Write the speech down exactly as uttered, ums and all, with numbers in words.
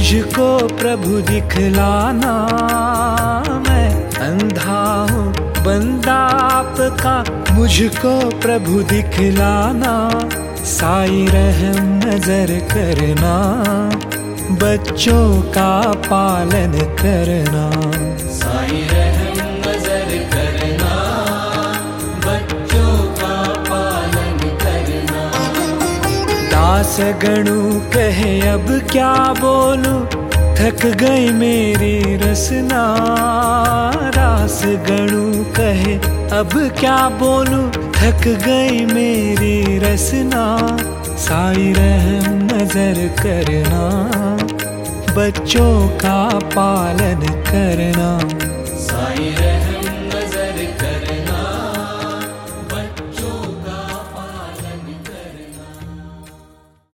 मुझको प्रभु दिखलाना, मैं अंधा हूँ बंदा आपका, मुझको प्रभु दिखलाना। साईं रहम नजर करना, बच्चों का पालन करना। साईं रहम नजर करना, बच्चों का पालन करना। दास गणु कहे अब क्या बोलूं, थक गई मेरी रसना। दास गणु कहे अब क्या बोलूं, थक गई मेरी रसना। साईं रहम नजर करना, बच्चों का पालन करना। साईं रहम